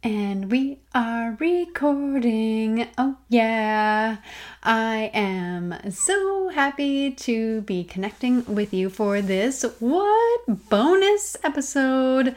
And we are recording. Oh, yeah. I am so happy to be connecting with you for this bonus episode.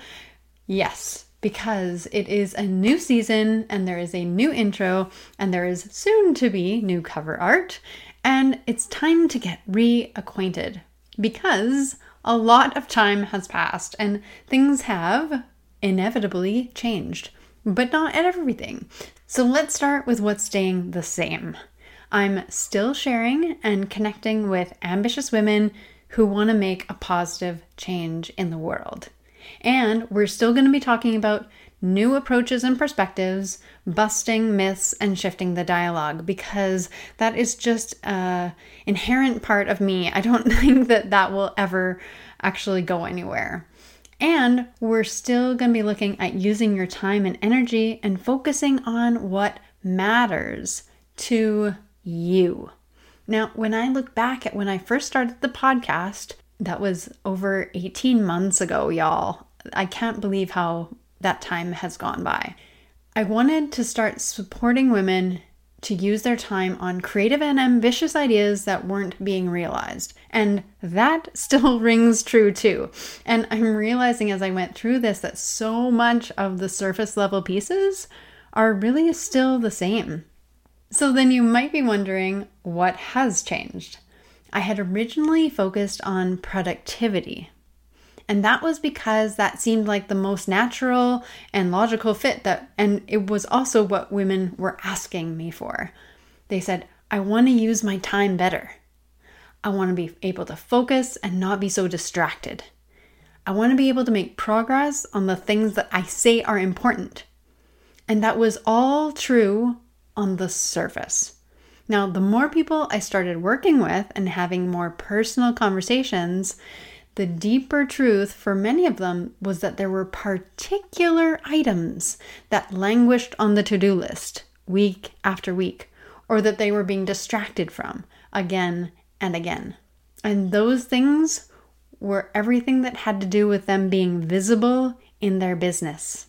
Yes, because it is a new season and there is a new intro and there is soon to be new cover art. And it's time to get reacquainted because a lot of time has passed and things have inevitably changed. But not everything. So let's start with what's staying the same. I'm still sharing and connecting with ambitious women who want to make a positive change in the world. And we're still going to be talking about new approaches and perspectives, busting myths and shifting the dialogue, because that is just an inherent part of me. I don't think that will ever actually go anywhere. And we're still going to be looking at using your time and energy and focusing on what matters to you. Now, when I look back at when I first started the podcast, that was over 18 months ago, y'all. I can't believe how that time has gone by. I wanted to start supporting women to use their time on creative and ambitious ideas that weren't being realized. And that still rings true too. And I'm realizing as I went through this that so much of the surface level pieces are really still the same. So then you might be wondering, what has changed? I had originally focused on productivity. And that was because that seemed like the most natural and logical fit and it was also what women were asking me for. They said, I want to use my time better. I want to be able to focus and not be so distracted. I want to be able to make progress on the things that I say are important. And that was all true on the surface. Now, the more people I started working with and having more personal conversations, the deeper truth for many of them was that there were particular items that languished on the to-do list week after week, or that they were being distracted from again and again. And those things were everything that had to do with them being visible in their business.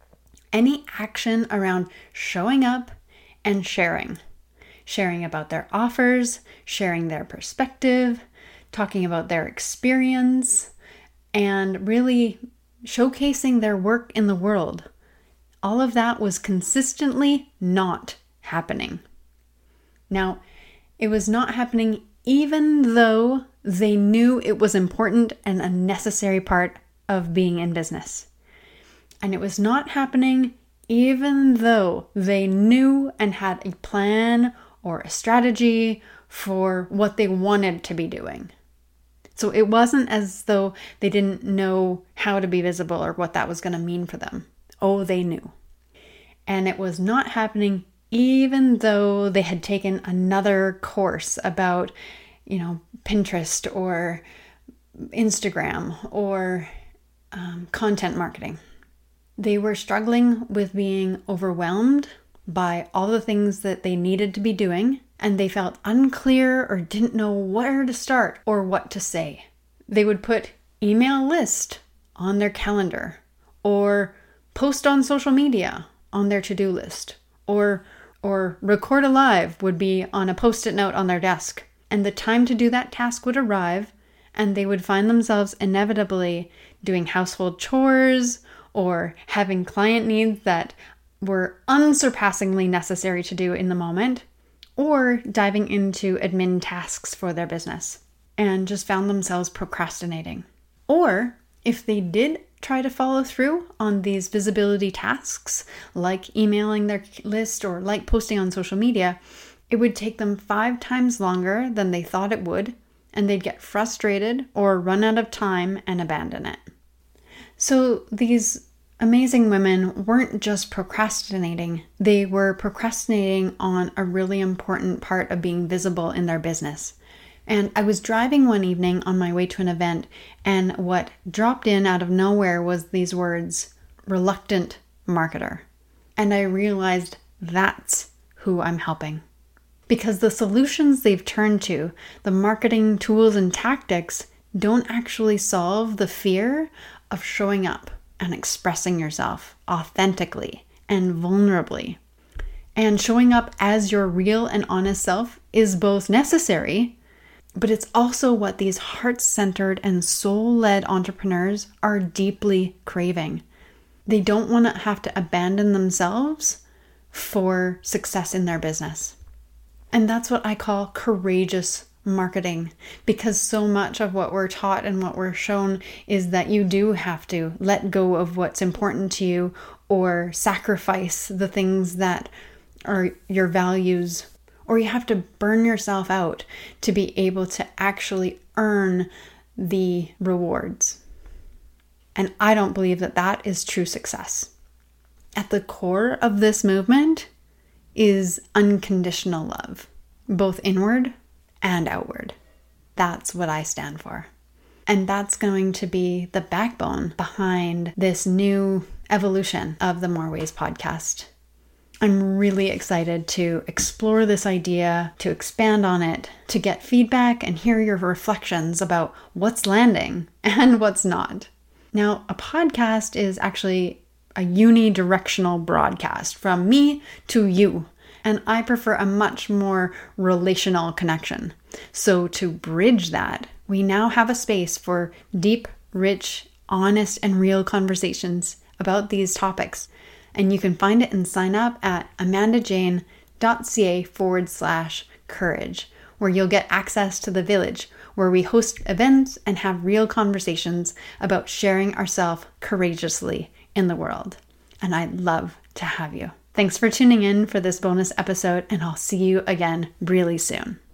Any action around showing up and sharing about their offers, sharing their perspective, talking about their experience, and really showcasing their work in the world. All of that was consistently not happening. Now, it was not happening even though they knew it was important and a necessary part of being in business. And it was not happening even though they knew and had a plan or a strategy for what they wanted to be doing. So it wasn't as though they didn't know how to be visible or what that was going to mean for them. Oh, they knew. And it was not happening even though they had taken another course about, Pinterest or Instagram or content marketing. They were struggling with being overwhelmed by all the things that they needed to be doing, and they felt unclear or didn't know where to start or what to say. They would put email list on their calendar or post on social media on their to-do list or record a live would be on a post-it note on their desk. And the time to do that task would arrive and they would find themselves inevitably doing household chores or having client needs that were unsurpassingly necessary to do in the moment, or diving into admin tasks for their business and just found themselves procrastinating. Or if they did try to follow through on these visibility tasks, like emailing their list or like posting on social media, it would take them 5 times longer than they thought it would, and they'd get frustrated or run out of time and abandon it. So these amazing women weren't just procrastinating, they were procrastinating on a really important part of being visible in their business. And I was driving one evening on my way to an event, and what dropped in out of nowhere was these words, reluctant marketer. And I realized that's who I'm helping. Because the solutions they've turned to, the marketing tools and tactics, don't actually solve the fear of showing up and expressing yourself authentically and vulnerably. And showing up as your real and honest self is both necessary, but it's also what these heart-centered and soul-led entrepreneurs are deeply craving. They don't want to have to abandon themselves for success in their business. And that's what I call courageous marketing, because so much of what we're taught and what we're shown is that you do have to let go of what's important to you or sacrifice the things that are your values, or you have to burn yourself out to be able to actually earn the rewards. And I don't believe that that is true success. At the core of this movement is unconditional love, both inward and outward. That's what I stand for. And that's going to be the backbone behind this new evolution of the More Ways podcast. I'm really excited to explore this idea, to expand on it, to get feedback and hear your reflections about what's landing and what's not. Now, a podcast is actually a unidirectional broadcast from me to you, and I prefer a much more relational connection. So to bridge that, we now have a space for deep, rich, honest, and real conversations about these topics. And you can find it and sign up at amandajane.ca/courage, where you'll get access to the village, where we host events and have real conversations about sharing ourselves courageously in the world. And I'd love to have you. Thanks for tuning in for this bonus episode, and I'll see you again really soon.